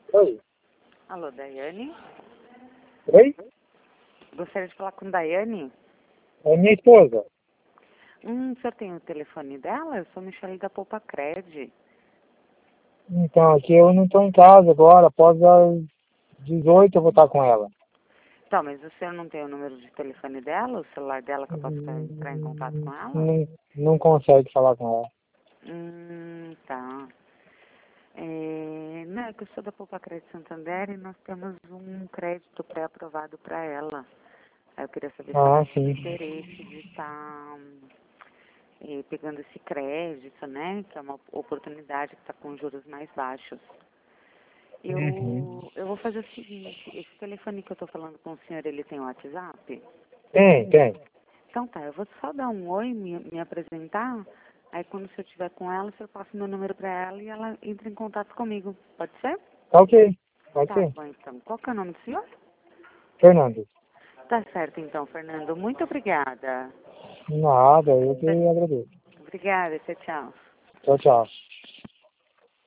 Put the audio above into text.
Oi. Alô, Daiane? Oi? Gostaria de falar com Daiane? É minha esposa. O senhor tem o telefone dela? Eu sou Michele da Poupa Cred. Então, aqui eu não estou em casa agora. Após as 18 eu vou estar com ela. Então, mas o senhor não tem o número de telefone dela, o celular dela, que eu posso entrar em contato com ela? Não consegue falar com ela. Tá. Não, é que eu sou da Poupa Cred Santander e nós temos um crédito pré-aprovado para ela. Aí eu queria saber se ela Ah, tinha sim. interesse de estar pegando esse crédito, né? Que é uma oportunidade que está com juros mais baixos. Uhum. Eu vou fazer o seguinte, esse telefone que eu estou falando com o senhor, ele tem WhatsApp? Tem. Então tá, eu vou só dar um oi, me apresentar, aí quando o senhor estiver com ela, o senhor passa o meu número para ela e ela entra em contato comigo. Pode ser? Tá ok. Pode Tá ser. bom, então. Qual que é o nome do senhor? Fernando. Tá certo, então, Fernando. Muito obrigada. Nada, eu que agradeço. Obrigada, tchau, tchau. Tchau, tchau.